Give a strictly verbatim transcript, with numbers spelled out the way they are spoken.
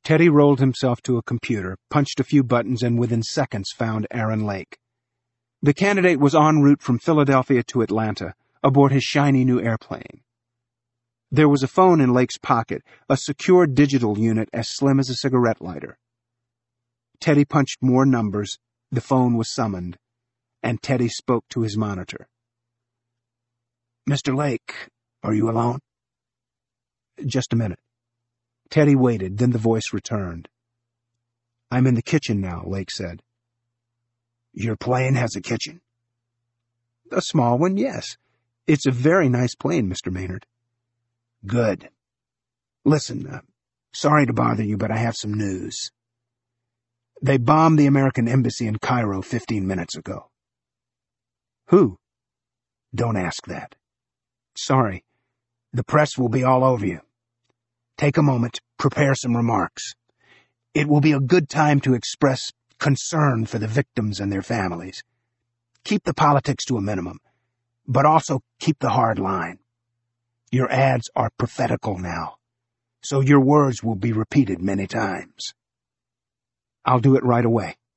Teddy rolled himself to a computer, punched a few buttons, and within seconds found Aaron Lake. The candidate was en route from Philadelphia to Atlanta, aboard his shiny new airplane. There was a phone in Lake's pocket, a secure digital unit as slim as a cigarette lighter. Teddy punched more numbers, the phone was summoned, and Teddy spoke to his monitor. "Mister Lake, are you alone?" "Just a minute." Teddy waited, then the voice returned. "I'm in the kitchen now," Lake said. "Your plane has a kitchen?" "A small one, yes. It's a very nice plane, Mister Maynard." "Good. Listen, uh, sorry to bother you, but I have some news. They bombed the American embassy in Cairo fifteen minutes ago." "Who?" "Don't ask that." "Sorry." "The press will be all over you. Take a moment, prepare some remarks. It will be a good time to express concern for the victims and their families. Keep the politics to a minimum, but also keep the hard line. Your ads are prophetical now, so your words will be repeated many times." "I'll do it right away."